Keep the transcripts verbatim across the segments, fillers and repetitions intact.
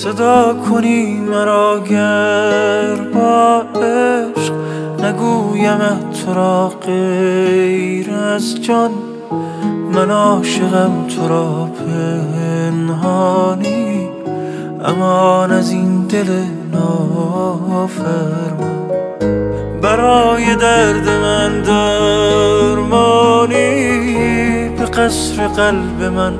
صدا کنی مرا گر با عشق نگویمت تو را غیر از جان. من عاشقم تو را پنهانی، امان از این دل نافرمان. برای درد من درمانی، به قصر قلب من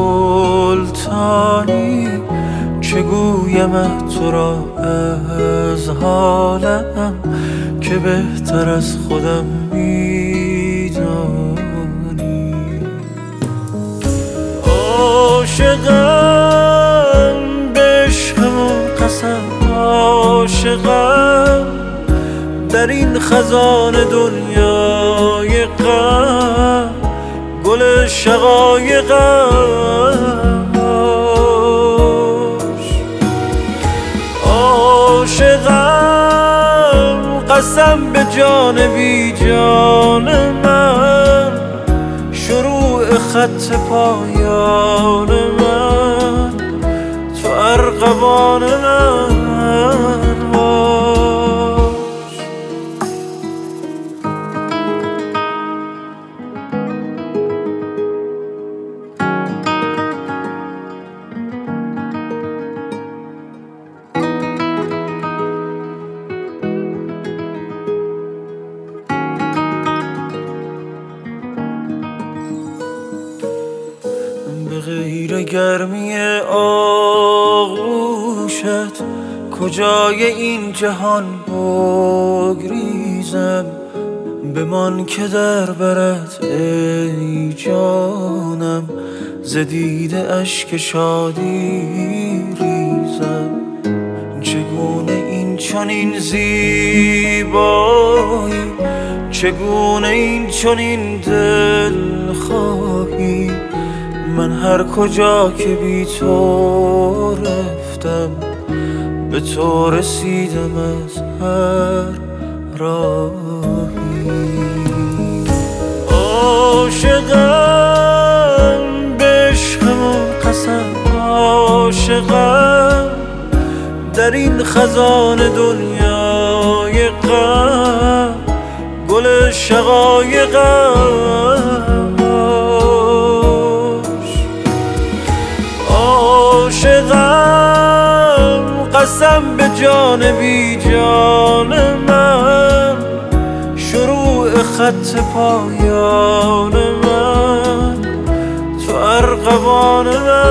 سلطانی. چه گویمت تو را از حالم که بهتر از خودم میدانی. عاشقم به عشقم و قسم، عاشقم در این خزان دنیای غم، گل شقایقم عاشقم. قسم به جان بی جان من، شروع خط پایان من تو ارغوان من باش. به غیر گرمی آغوشت کجای این جهان بگریزم. بمان که در برت ای جانم، ز دیده اشک شادی ریزم. چگونه این چنین زیبایی، چگونه این چنین دل خواهی. من هر کجا که بی تو رفتم، به تو رسیدم از هر راهی. عاشقم به عشقم و قسم، عاشقم در این خزان دنیای غم، گل شقایقم عاشقم. قسم به جان بی جان من، شروع خط پایان من تو ارغوان من